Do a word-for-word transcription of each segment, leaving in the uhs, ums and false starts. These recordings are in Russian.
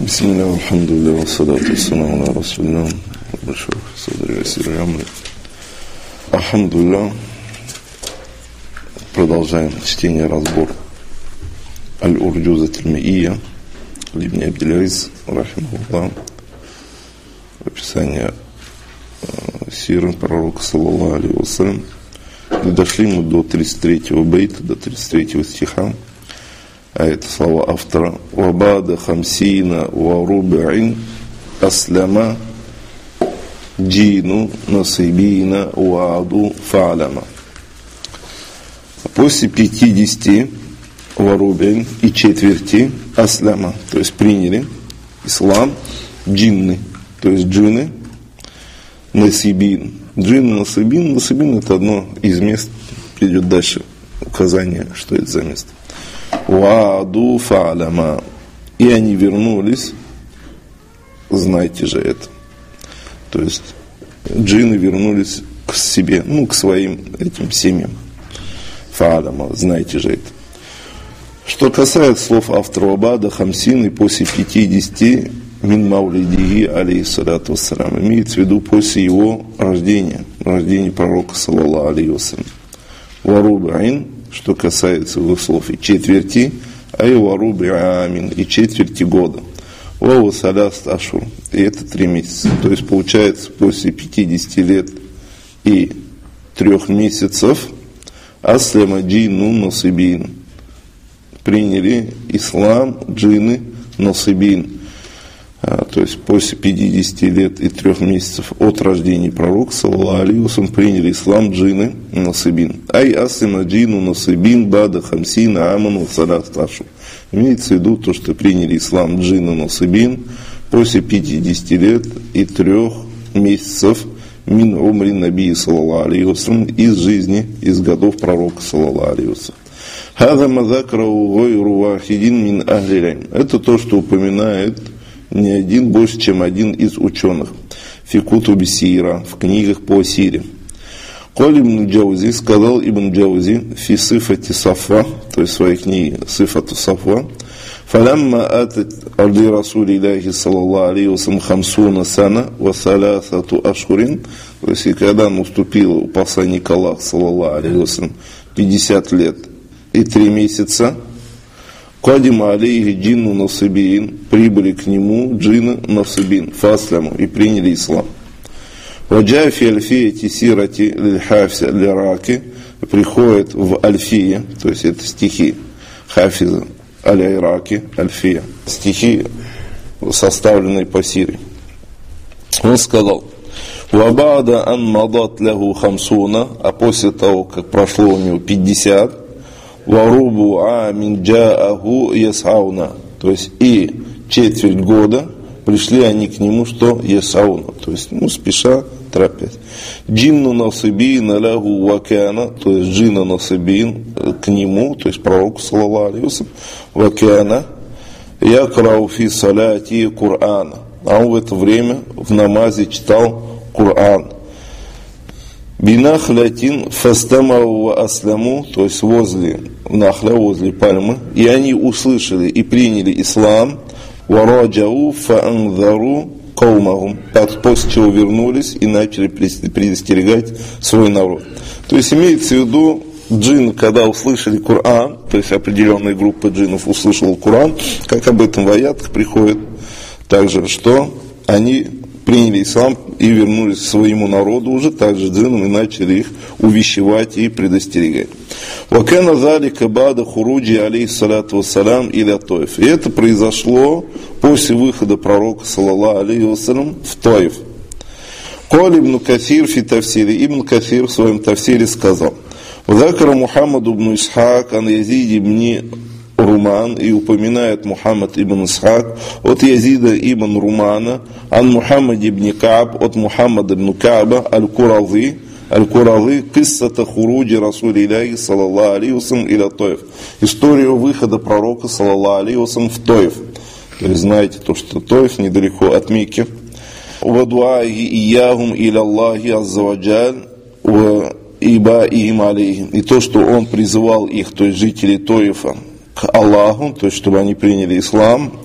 Бисмилля, алхамдулилля, вассалату вассаламу аля расулилля, большой садари васиры амри. Алхамдулилля, продолжаем чтение, разбор Аль-Урджузат аль-Ми'ия Ибн Абдиль-Азиз, рахимахуллах, описание сиры пророка, саллаллаху алейхи вассалям. И дошли мы до тридцать третьего бейта, до тридцать третьего стиха. А это слова автора. «Вабада хамсина ва руб'ин асляма джину насибина уаду фа'ляма». После пятидесяти ва руб'ин и четверти асляма, то есть приняли ислам джинны, то есть джинны насибин. Джинны насибин, насибин это одно из мест, придет дальше указание, что это за место. Уаду фа'ляма. И они вернулись, знайте же это. То есть джинны вернулись к себе, ну, к своим этим семьям. Фа'ляма, знайте же это. Что касается слов автора Вабада хамсин и после пятидесяти мин маулидихи алейхиссалату вассалям, имеется в виду после его рождения, рождения пророка, саллаллаху алейхи вассалям. Варуб'ин, что касается его слов, и четверти, а и варуби амин, и четверти года. Вау саляст ашур, и это три месяца. То есть получается после пятидесяти лет и трех месяцев аслама джинну насибин. Приняли ислам джинны насибин. А, то есть после пятидесяти лет и трех месяцев от рождения пророка, саллаллаху алейхи вассалям, приняли ислам джинны насибин. Ай аслима джинну насибин бада хамсина аману салат ашу. Имеется в виду то, что приняли ислам джинны насибин после пятидесяти лет и трех месяцев мин умри наби, саллаллаху алейхи вассалям, из жизни, из годов пророка, саллаллаху алейхи вассалям. Хаза мазакрау гойру вахидин мин ахлиль. Это то, что упоминает не один, больше, чем один из ученых. Фикуту бисира, в книгах по сире. Коль ибн Джаузи, сказал ибн Джаузи, фи сифати сафа, то есть в своей книге сифату сафа, фалямма атат арди расулиллахи саллаллаху алейхи вассалям хамсуна сана ва саласату ашхурин, то есть и когда наступило у посланника Аллаха, саллаллаху алейхи вассалям, пятьдесят лет и три месяца, Кадима алейхи джинну насибин, прибыли к нему джинны насибин, фасляму, и приняли ислам. Ваджа фи альфияти сирати лиль-хафиза аль-Ираки, приходит в альфия, то есть это стихи хафиза аль-Ираки, альфия, стихи, составленные по сире. Он сказал: «Вабада ан мадат лаху хамсуна», а после того, как прошло у него пятьдесят, «Варубу амин джааху ясауна», то есть и четверть года пришли они к нему, что ясауна, то есть, ну, спеша, торопясь. Джинну насибин лаху вакяна, то есть джинна насибин к нему, то есть пророку, саллаллаху алейхи вассалям, вакяна якрау фи саляти Кур'ана, а он в это время в намазе читал Кур'ан. Бинахлятин фастамау ва асляму, то есть возле нахля, возле пальмы, и они услышали и приняли ислам, вараджау фаанзару каумахум, после чего вернулись и начали предостерегать свой народ. То есть имеется в виду, джинны, когда услышали Коран, то есть определенная группа джиннов услышала Коран, как об этом в аятах приходит также, что они приняли ислам и вернулись к своему народу уже также джиннам и начали их увещевать и предостерегать. «Вакана залика бада хуруджи алейхиссалату вассалям иля Таиф». И это произошло после выхода пророка, саллаллаху алейхи вассалям, в Таиф. «Каль ибн Кафир фи тафсире». Ибн Кафир в своем тафсире сказал: «Закара Мухаммад ибн Исхак ан Язид ибн Руман», и упоминает Мухаммад ибн Исхак от Язида ибн Румана, ан Мухаммад ибн Кааб, от Мухаммада ибн Кааба, аль-Куразы, аль-Куразы, киссата хуруджи Расулиллахи, саллаллаху алейхи вассалям, иля Таиф. Историю выхода пророка, саллаллаху алейхи вассалям, в Таиф. То есть знаете то, что Таиф недалеко от Мекки. Ва дуаи иягум иля Аллахи азза ва джаль, ва ибаихим алейхим. И то, что он призывал их, то есть жителей Таифа, к Аллаху, то есть чтобы они приняли ислам,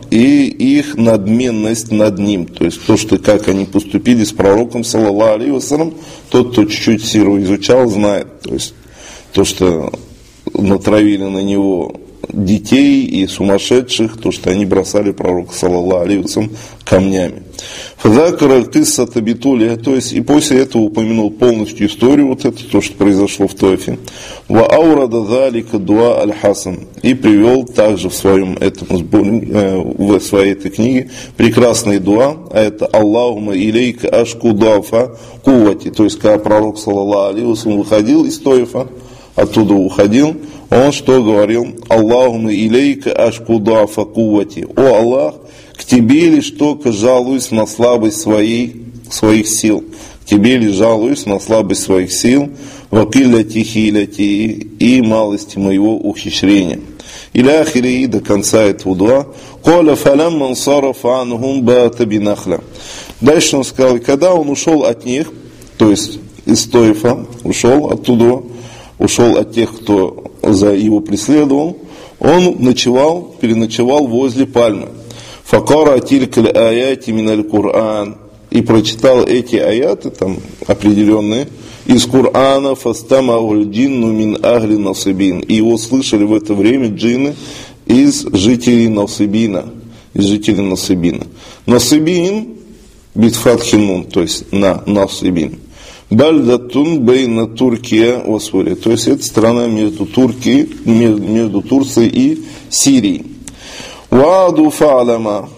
и их надменность над ним. То есть то, что как они поступили с пророком, саллаллаху алейхи вассалям, тот, кто чуть-чуть сиру изучал, знает. То есть то, что натравили на него детей и сумасшедших, то, что они бросали пророка, саллаллаху алейхи вассалям, камнями. Фадакара кисса табитуля, то есть и после этого упомянул полностью историю, вот это, то, что произошло в Тойфе. Ва аурада залика дуа аль-Хасан, и привел также в своем этом сборе, в своей этой книге прекрасные дуа, а это Аллахума илейка ашку дафа кувати, то есть когда пророк, саллаллаху алейхи вассалям, выходил из Тойфа, оттуда уходил, он что говорил? Аллахума илейка ашку дафа кувати, о Аллах, к тебе лишь только жалуюсь на слабость своей, своих сил. К тебе лишь жалуюсь на слабость своих сил, вакилляти хиляти, и малости моего ухищрения. Иля ахири, до конца этого дуа. Коля фалям мансараф анхум бата бинахля. Дальше он сказал, когда он ушел от них, то есть из Тойфа, ушел оттуда, ушел от тех, кто за его преследовал, он ночевал, переночевал возле пальмы. Факара тилькаль аяти миналь Кур'ан, и прочитал эти аяты, там определенные, из Кур'ана, фастамауль джинну мин ахли насибин, и его слышали в это время джинны из жителей Насибина, из жителей Насибина. Насибин, битфатхинун, то есть на Насибин. Бальдатун бейна Туркия васури, то есть это страна между Турцией, между Турцией и Сирией. Вааду фа'ляма,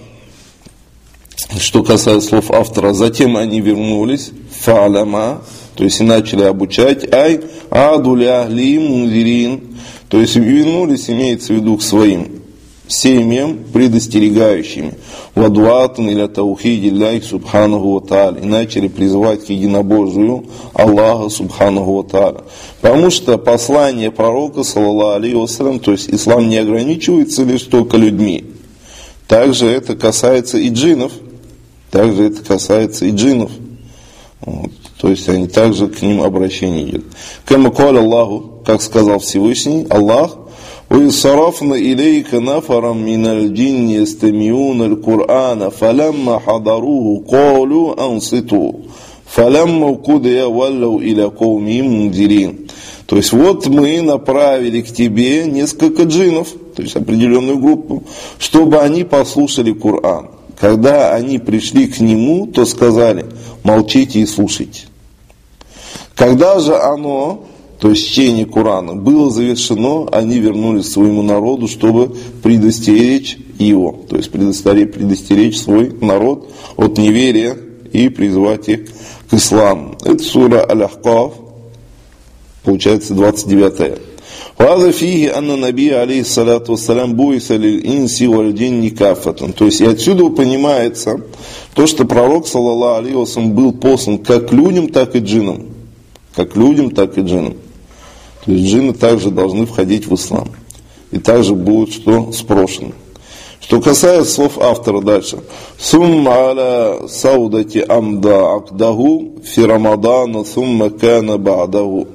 что касается слов автора, затем они вернулись, фа'ляма, то есть и начали обучать, ай аду ляхли мунзирин, то есть вернулись, имеется в виду, к своим семьям предостерегающими, вадуатан иля таухиди лляхи субханаху ва тааля, и начали призывать к единобожию Аллаха субханаху ва тааля. Потому что послание пророка, саллаллаху алейхи вассалям, то есть ислам не ограничивается лишь только людьми. Также это касается и джиннов. Также это касается и джиннов. Вот. То есть они также к ним обращение идет. Кама каля Аллаху, как сказал Всевышний, Аллах, وَيَصَّرَفْنَا إِلَيْكَ نَفَرًا مِنَ الْجِنِّ يَسْتَمِعُونَ الْقُرْآنَ فَلَمَّا حَضَرُوهُ قَالُوا أَنصِتُوا فَلَمَّا قُضِيَ وَلَّوْا إِلَى قَوْمِهِمْ مُنذِرِينَ. То есть вот мы направили к тебе несколько джиннов, то есть определенную группу, чтобы они послушали Коран. Когда они пришли к нему, то сказали: молчите и слушайте. Когда же оно, то есть чтение Корана, было завершено, они вернулись к своему народу, чтобы предостеречь его, то есть предостеречь, предостеречь свой народ от неверия и призвать их к исламу. Это сура Аль-Ахкаф, получается двадцать девятая. وهذا فيه أن النبي عليه الصلاة والسلام بعث للإنس والجن كافة. То есть и отсюда понимается то, что пророк, саллаллаху алейхи вассалям, был послан как людям, так и джиннам. Как людям, так и джиннам. То есть джинны также должны входить в ислам. И также будут что спрошены. Что касается слов автора дальше. Сумма аля саудати амда акдаху фи рамадана сумма кана ба'даху.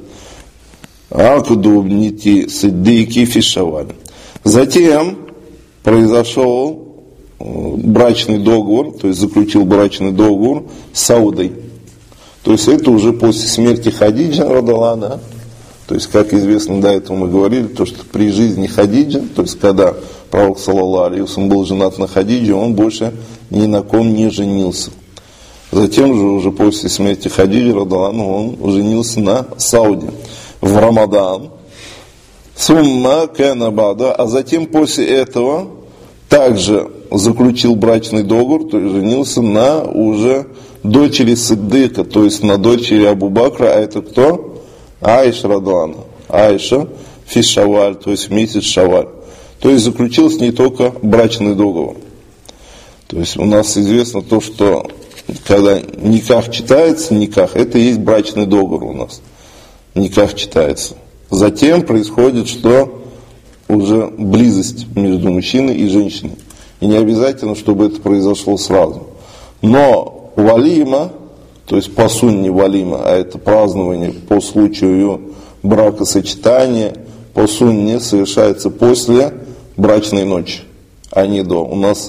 Затем произошел брачный договор, то есть заключил брачный договор с Саудой. То есть это уже после смерти Хадиджа радаллаху анха. То есть, как известно, до этого мы говорили, то, что при жизни Хадиджа, то есть когда пророк, саллаллаху алейхи вассалям, был женат на Хадидже, он больше ни на ком не женился. Затем же уже после смерти Хадиджа радаллаху анха он женился на Сауде в Рамадан, сумма кана бада, а затем после этого также заключил брачный договор, то есть женился на уже дочери Сиддыка, то есть на дочери Абу Бакра, а это кто? Аиша радаллаху анха, Аиша фи Шаваль, то есть в месяц Шаваль. То есть заключил с ней только брачный договор. То есть у нас известно то, что когда никах читается, никах, это и есть брачный договор у нас. Никах читается. Затем происходит, что уже близость между мужчиной и женщиной. И не обязательно, чтобы это произошло сразу. Но валима, то есть по сунне валима, а это празднование по случаю бракосочетания, по сунне совершается после брачной ночи, а не до. У нас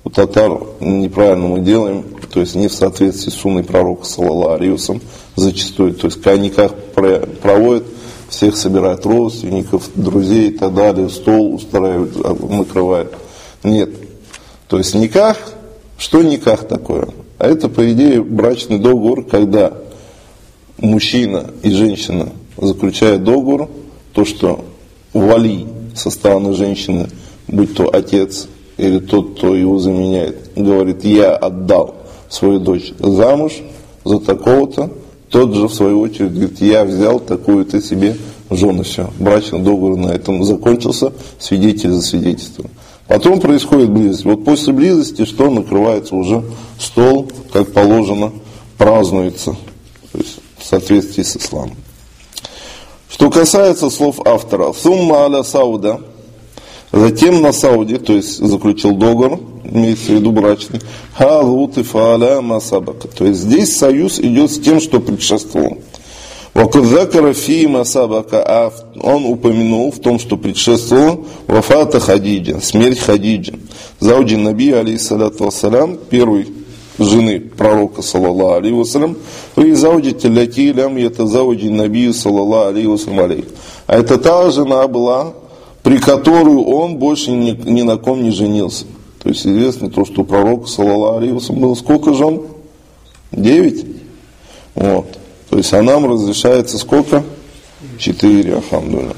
у татар неправильно мы делаем, то есть не в соответствии с сунной пророка, саллаллаху алейхи ва саллям, зачастую. То есть, когда никах проводят, всех собирают родственников, друзей и так далее, стол устраивают, накрывают. Нет. То есть, никах, что никах такое? А это, по идее, брачный договор, когда мужчина и женщина заключают договор, то, что вали со стороны женщины, будь то отец или тот, кто его заменяет, говорит, я отдал свою дочь замуж за такого-то, тот же в свою очередь говорит, я взял такую-то себе жену. Все, брачный договор на этом закончился, свидетель засвидетельствовал. Потом происходит близость. Вот после близости что? Накрывается уже стол, как положено, празднуется, то есть в соответствии с исламом. Что касается слов автора, «Сумма аля Сауда», затем на Сауде, то есть заключил договор, имеется в виду брачный, «Хазу тифаля масабака», то есть здесь союз идет с тем, что предшествовало. «Вакудзакара фи масабака», а он упомянул в том, что предшествовало, «Вафата Хадиджа», смерть Хадиджи, зауджи Наби, алейхиссалату вассалям, первой жены пророка, саллаллаху алейхи вассалям, и зауджи лати лям ятазауджи Наби, саллаллаху алейхи вассалям. А это та жена была, при которую он больше ни, ни на ком не женился. То есть известно то, что у пророка, саллаллаху алейхи вассалям, было сколько жен? Девять. Вот. То есть, а нам разрешается сколько? Четыре, алхамдулилля.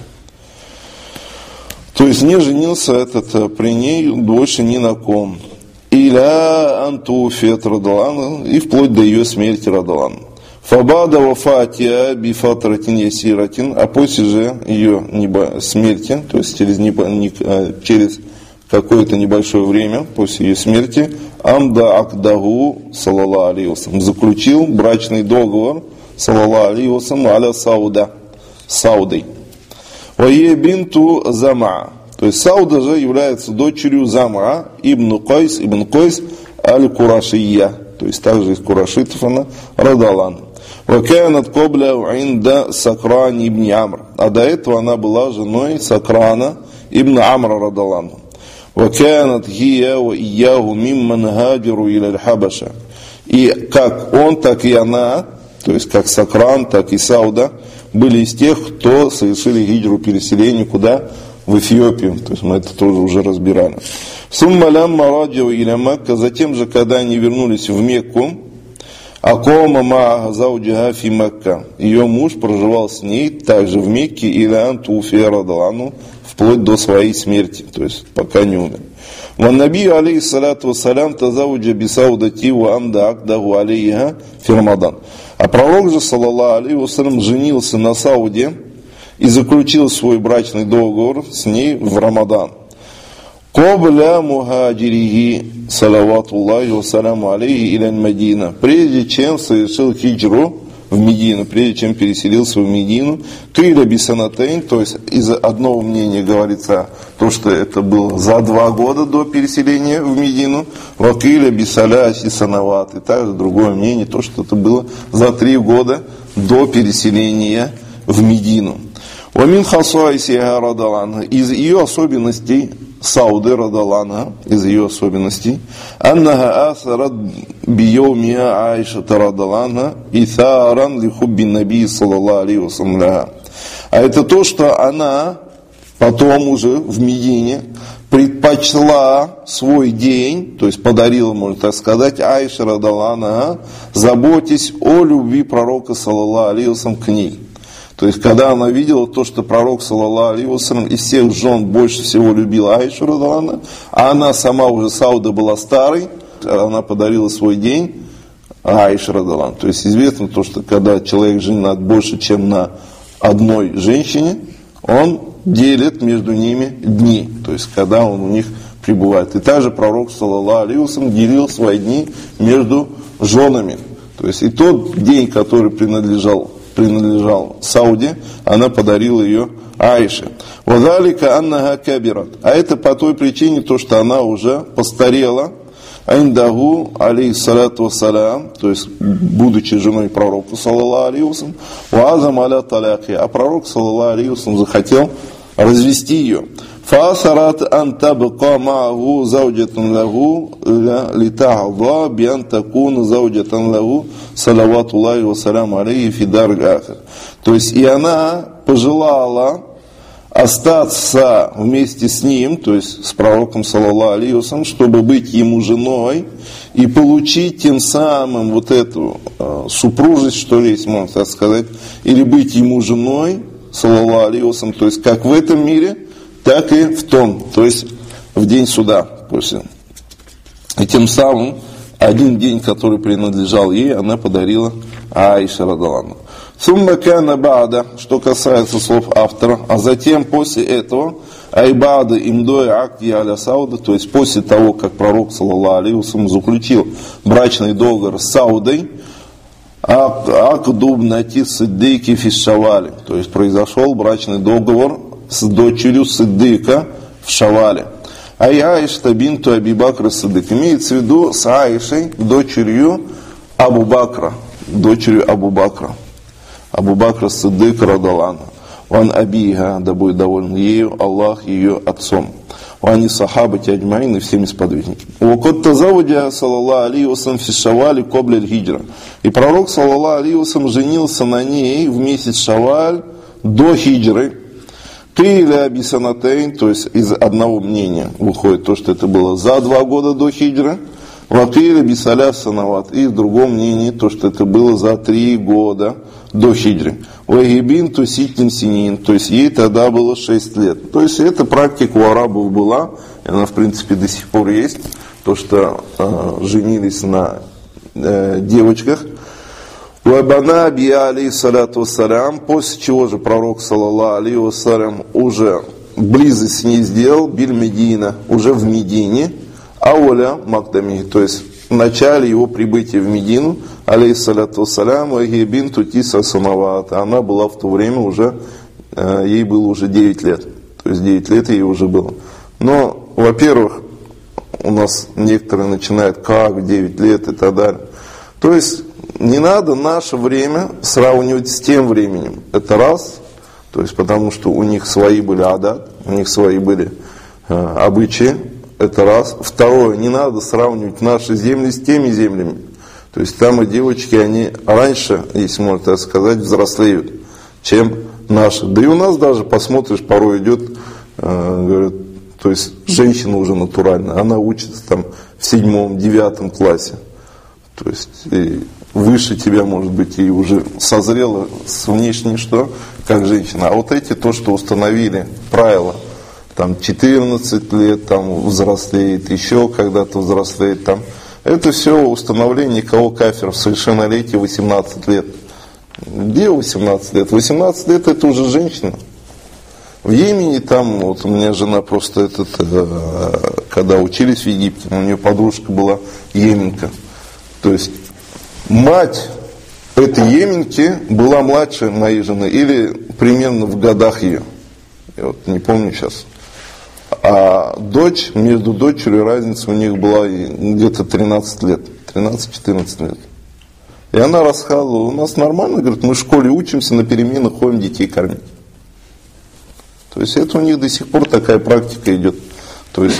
То есть, не женился этот при ней больше ни на ком. Иля антуфет радалан, и вплоть до ее смерти радалан. Фабада вафатия бифатратин ясиратин, а после же ее смерти, то есть через, через какое-то небольшое время после ее смерти, амда акдагу, саллаллаху алейхи ва саллям, заключил брачный договор, саллаллаху алейхи ва саллям, аля Сауда, Саудой. Вае бинту Зама, то есть Сауда же является дочерью Зама, ибн Кайс, ибн Кайс аль-Курашия, то есть также из Курашитов она, радалан. Ваканат кобля инда Сакран ибн Амр, а до этого она была женой Сакрана ибн Амра радалан. Ваканат хия ва ияху мимман хаджиру иля аль-Хабаша, и как он, так и она, то есть как Сакран, так и Сауда, были из тех, кто совершили хиджру, переселение куда? В Эфиопию. То есть мы это тоже уже разбирали. Сумма лямма раджау иля Макка, затем же, когда они вернулись в Мекку, акома ма зауджиха фи Макка, ее муж проживал с ней также в Мекке, иля антуфи радалану, вплоть до своей смерти, то есть пока не умер. Ван наби алейхиссалату вассалям тазауджа бисаудати ва амда акдаху алейха фи Рамадан. А пророк же, саллаллаху алейхи ва саллям, женился на Сауде и заключил свой брачный договор с ней в Рамадан. Кобля мухаджирихи, салаватуллахи ва саляму алейхи иля Мадина, прежде чем совершил хиджру в Медину, прежде чем переселился в Медину, киля бисанатейн, то есть из одного мнения говорится то, что это было за два года до переселения в Медину, вакиля бисаляси санават, и также другое мнение, то, что это было за три года до переселения в Медину. Вамин хасуайсиха радаланха, из ее особенностей Сауды радаланха, из ее особенностей, аннаха асарат бiyawmiha Аиша радаланха ithаран лихубби наби саллаллаху алейхи ва саллям. А это то, что она потом уже в Медине предпочла свой день, то есть подарила, можно так сказать, Аиша радаланха, заботясь о любви пророка саллаллаху алейхи ва саллям к ней. То есть, когда она видела то, что пророк, саллаллаху алейхи ва саллям, из всех жен больше всего любила Аишу радаллаху, а она сама уже, Сауда, была старой, она подарила свой день Аише радаллаху. То есть, известно то, что когда человек женат больше, чем на одной женщине, он делит между ними дни, то есть, когда он у них пребывает. И также пророк, саллаллаху алейхи ва саллям, делил свои дни между женами. То есть, и тот день, который принадлежал принадлежал Сауде, она подарила ее Аише. Вадалика аннаха кабират. А это по той причине, то, что она уже постарела, айндагу алейхиссалату вассалям, то есть будучи женой пророка, саллаллаху алейхи ва саллям, ва азам аля таляхи, а пророк, саллаллаху алейхи ва саллям, захотел развести ее. فأثرت أن تبقى معه زوجة له لتحظى بأن تكون زوجة له صلوات الله وسلام عليه في دار الآخر. То есть и она пожелала остаться вместе с ним, то есть с пророком саллаллаху алейхи ва саллям, чтобы быть ему женой и получить тем самым вот эту э, супружесть, что ли, если можно так сказать, или быть ему женой, саллаллаху алейхи ва саллям, то есть как в этом мире, так и в том, то есть в день суда после. И тем самым один день, который принадлежал ей, она подарила Аише радаллаху анха. Сумма кана ба'да, что касается слов автора, а затем после этого айбада имдой акти аля Сауда, то есть после того, как пророк саллаллаху алейхи ва саллям заключил брачный договор с Саудой, акдуб нати сиддики фис шавали, то есть произошел брачный договор с дочерью Сиддика в Шавале. Ай Аишта бинту Аби Бакра Сиддик. Имеется в виду с Аишей, дочерью Абу Бакра. Дочерью Абу Бакра. Абу Бакра Сиддик радаллаху. Ван Абиха, да будет доволен ею, Аллах ее отцом. Вани сахабати аджмаин и всеми сподвижники. Вакот тазавуджа саллаллаху алейхи ва саллям фи Шавали кобля аль-хиджра. И пророк саллаллаху алейхи ва саллям женился на ней в месяц Шаваль до хиджры. Киля бисанатейн, то есть из одного мнения выходит то, что это было за два года до хиджры. Вакиля бисаля санават, и в другом мнении то, что это было за три года до хиджры. Вагибин то ситин синин, то есть ей тогда было шесть лет. То есть эта практика у арабов была, и она в принципе до сих пор есть, то, что э, женились на э, девочках. Вабана би алейхиссалату вассалям, после чего же пророк саллаллаху алейхи ва саллям уже близость с ней сделал, биль Медина, уже в Медине, ауля Магдами, то есть в начале его прибытия в Медину, алейхиссалату вассалям, вагибин тутиса санават, она была в то время уже, ей было уже девять лет, то есть девять лет ей уже было. Но, во-первых, у нас некоторые начинают, как девять лет и так далее. То есть, не надо наше время сравнивать с тем временем. Это раз, то есть потому что у них свои были адат, у них свои были э, обычаи. Это раз. Второе, не надо сравнивать наши земли с теми землями. То есть там и девочки, они раньше, если можно так сказать, взрослеют, чем наши. Да и у нас даже, посмотришь, порой идет, э, говорят, то есть женщина уже натуральная, она учится там в седьмом, девятом классе. То есть и выше тебя, может быть, и уже созрела с внешней, что, как женщина. А вот эти, то, что установили правила, там четырнадцать лет, там взрослеет, еще когда-то взрослеет, там, это все установление кого кафиров, совершеннолетие восемнадцать лет. Где восемнадцать лет? восемнадцать лет это уже женщина. В Йемене там, вот у меня жена просто, этот, когда учились в Египте, у нее подружка была йеменка. То есть мать этой йеменки была младше моей жены, или примерно в годах ее. Я вот не помню сейчас. А дочь, между дочерью разница у них была где-то тринадцать лет. тринадцать-четырнадцать лет. И она рассказывала, у нас нормально, говорит, мы в школе учимся, на переменах ходим детей кормить. То есть это у них до сих пор такая практика идет. То есть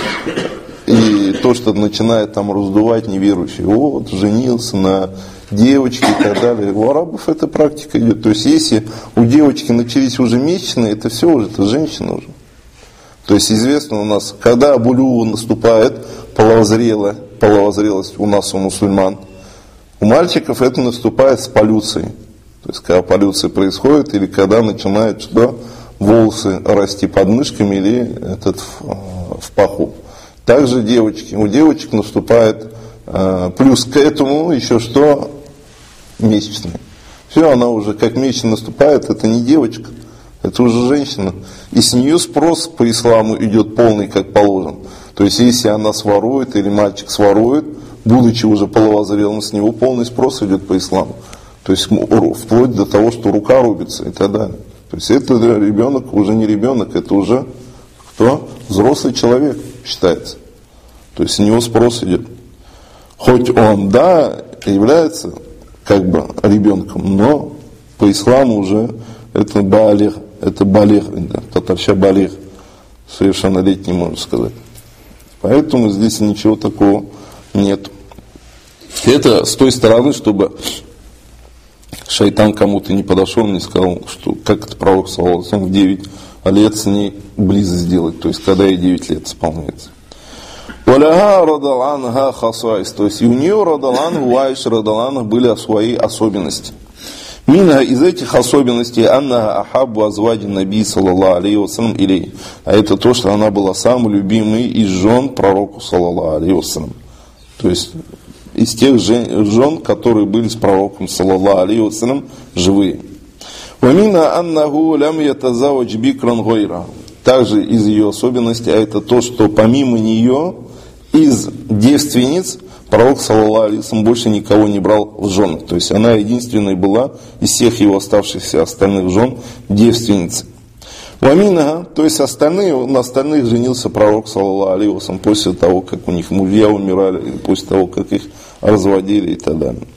и то, что начинает там раздувать неверующие, вот, женился на девочке и так далее. У арабов эта практика идет. То есть если у девочки начались уже месячные, это все уже, это женщина уже. То есть известно у нас, когда булюва наступает, половозрелая, половозрелость у нас у мусульман, у мальчиков это наступает с полюцией. То есть когда полюция происходит, или когда начинают что, волосы расти под мышками или этот в, в паху. Также девочки. У девочек наступает э, плюс к этому еще что? Месячные. Все, она уже как месячный наступает, это не девочка, это уже женщина. И с нее спрос по исламу идет полный, как положено. То есть если она сворует или мальчик сворует, будучи уже половозрелым, с него полный спрос идет по исламу. То есть вплоть до того, что рука рубится и так далее. То есть это ребенок уже не ребенок, это уже кто? Взрослый человек считается. То есть с него спрос идет. Хоть он, да, является как бы ребенком, но по исламу уже это баалих. это балих, да, татарща балих, совершеннолетний, можно сказать. Поэтому здесь ничего такого нет. Это с той стороны, чтобы шайтан кому-то не подошел, не сказал, что как это пророк саллаллаху алейхи ва саллям в девять лет с ней близость сделать, то есть когда ей девять лет исполняется. Валяха радаланха хасайс, то есть и у нее радаланха, у Аиши радаланха были свои особенности. Мина из этих особенностей анна ахабу азвади наби саллаллаху алейхи ва саллям илей. А это то, что она была самой любимой из жен пророку саллаллаху алейхи ва саллям. То есть из тех жен, которые были с пророком саллаллаху алейхи ва саллям живые. Вамина аннаху лям ятазавадж бикран гойра. Также из ее особенностей, а это то, что помимо нее из девственниц пророк саллаллаху алейхи ва саллям больше никого не брал в жены. То есть она единственной была из всех его оставшихся остальных жен девственницей. Вамина, то есть остальные, на остальных женился пророк саллаллаху алейхи ва саллям после того, как у них мужья умирали, после того, как их разводили и так далее.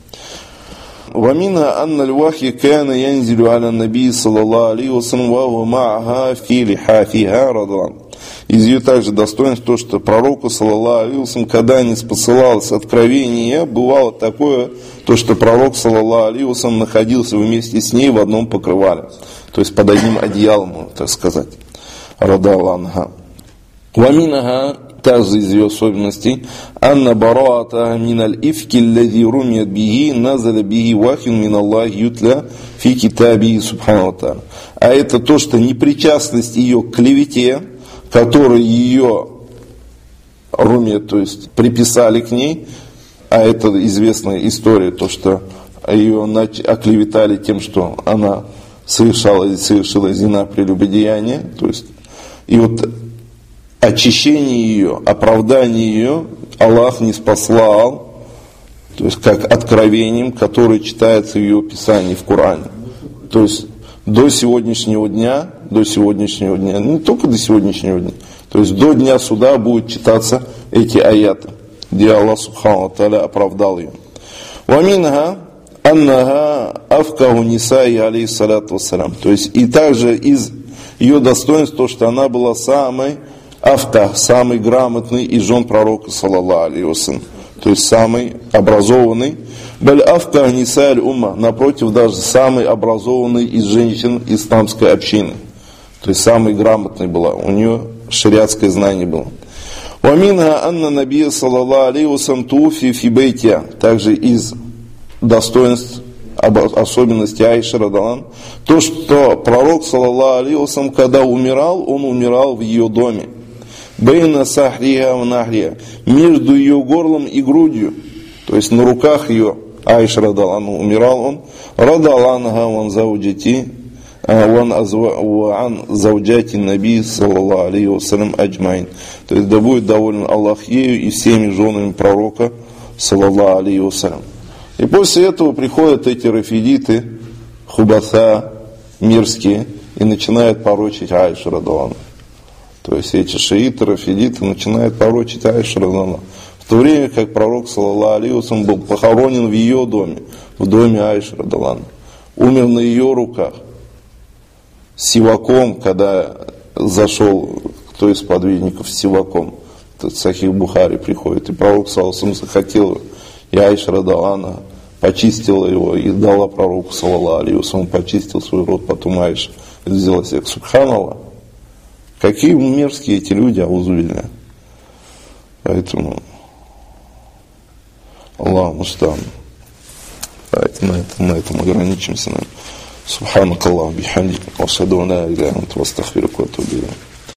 Вамина анна аль-вахи кана янзилу аля наби саллаллаху алейхи ва саллям ва хуа ма'аха фи лихафиха радалан. Из ее также достоинств то, что пророку саллаллаху алейхи ва саллям, когда не спосылалось откровение, бывало такое, то, что пророк саллаллаху алейхи ва саллям находился вместе с ней в одном покрывале, то есть под одним одеялом, так сказать. Радаланха. Ваминаха, также из ее особенностей, анна бараата миналь ифки аллади румият биги назаля биги вахин мин Аллахи ютля фи китабихи субхану ва тааля. А это то, что непричастность ее к клевете, которую ее румият, то есть приписали к ней, а это известная история, то, что ее оклеветали тем, что она совершала, совершила зина прелюбодеяние, то есть, и вот очищение ее, оправдание ее Аллах не спаслал, то есть как откровением, которое читается в ее писании в Коране. То есть до сегодняшнего дня, до сегодняшнего дня, не только до сегодняшнего дня, то есть до дня суда будут читаться эти аяты, где Аллах субхану ва тааля оправдал ее. Ваминха аннаха афкаху нисаи алейхиссалату вассалям. То есть и также из ее достоинств то, что она была самой Афта, самый грамотный из жен пророка саллаллаху алейхи ва саллям, то есть самый образованный. Баль афта нисаль умма, напротив, даже самый образованный из женщин исламской общины, то есть самый грамотный была, у нее шариатское знание было. Ваминха анна набия саллаллаху алейхи ва саллям туфи фи бейтия, также из достоинств, особенности Аиши радалан, то, что пророк саллаллаху алейхи ва саллям, когда умирал, он умирал в ее доме. Бейна сахриха в нахриха, между ее горлом и грудью, то есть на руках ее Аиша радалан, умирал он, радаланха ван зауджати, ван ан зауджати наби саллаллаху алейхи ва саллям аджмайн. То есть да будет доволен Аллах ею и всеми женами пророка саллаллаху алейхи ва саллям. И после этого приходят эти рафидиты, хубаса, мирские, и начинают порочить Аишу радалан. То есть эти шииты, рафидиты начинают порочить Аишу радалан. В то время как пророк саллаллаху алейхи ва саллям был похоронен в ее доме, в доме Аиши радалан, умер на ее руках, с сиваком, когда зашел кто из подвижников с сиваком, этот Сахих Бухари приходит, и пророк саллаллаху алейхи ва саллям захотел, и Аиша радалан почистила его и дала пророку саллаллаху алейхи ва саллям, почистил свой рот, потом Аиша взяла себе, субханаллах. Какие мерзкие эти люди, аузубилля. Поэтому Аллах мустан. Давайте на этом, на этом ограничимся. Субханакаллах бихамдик, ва ашхаду ан ла иляха илля анта, ва астагфирука ва атубу илейк.